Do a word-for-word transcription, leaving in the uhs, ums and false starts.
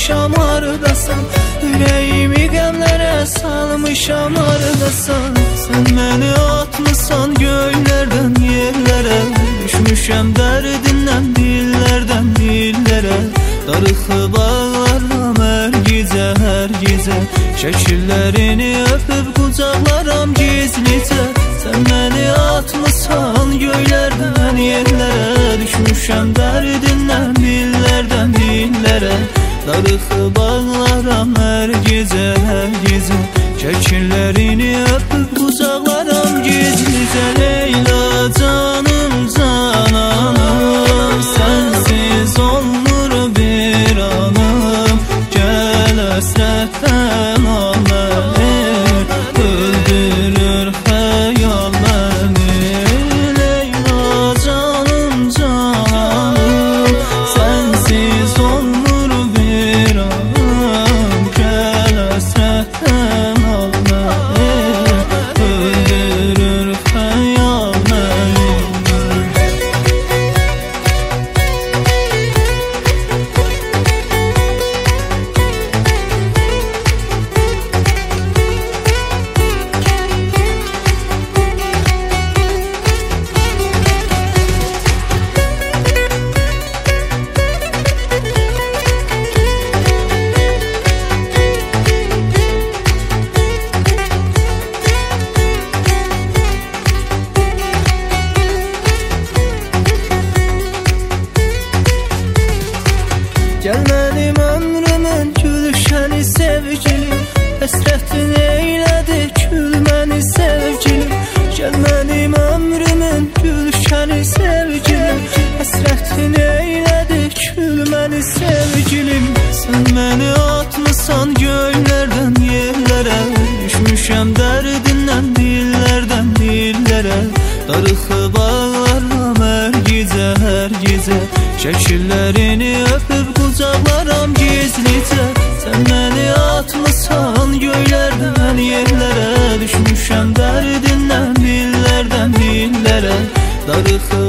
salmışam ardasan, ürəyimi qəmlərə salmışam ardasan. Sən məni atmısan göylərdən yerlərə, düşmüşəm dərdindən dillərdən dillərə. Darıxıb ağlaram hər gecə hər gecə, şəkillərini öpüb qucaqlaram gizlicə. Sən məni atmısan göylərdən yerlərə, düşmüşəm dərdindən dillərdən dillərə. Darıxıb ağlaram hər gecə hər gecə, şəkillərini öpüb qucaqlaram gizlicə. Leyla canım cananım, sənsiz olmur bir anım. Gəl həsrətdən al məni, öldürür xəyal məni. Leyla canım cananım, sənsiz olmur bir anım. Gəl həsrətdən al məni, öldürür xəyal məni. Gəl mənim ömrümün gülüşəni sevgilim, həsrətin eylədi gülməni sevgilim. Gəl mənim ömrümün gülüşəni sevgilim, həsrətin eylədi gülməni sevgilim. Sən məni atmısan göylərdən yerlərə, düşmüşəm dərdindən dillərdən dillərə. Darıxıb ağlaram hər gecə hər gecə, şəkillərini öpüb qucaqlaram gizlicə. Sən məni atmısan göylərdən yerlərə, düşmüşəm dərdindən dillərdən dillərə. Darıxıb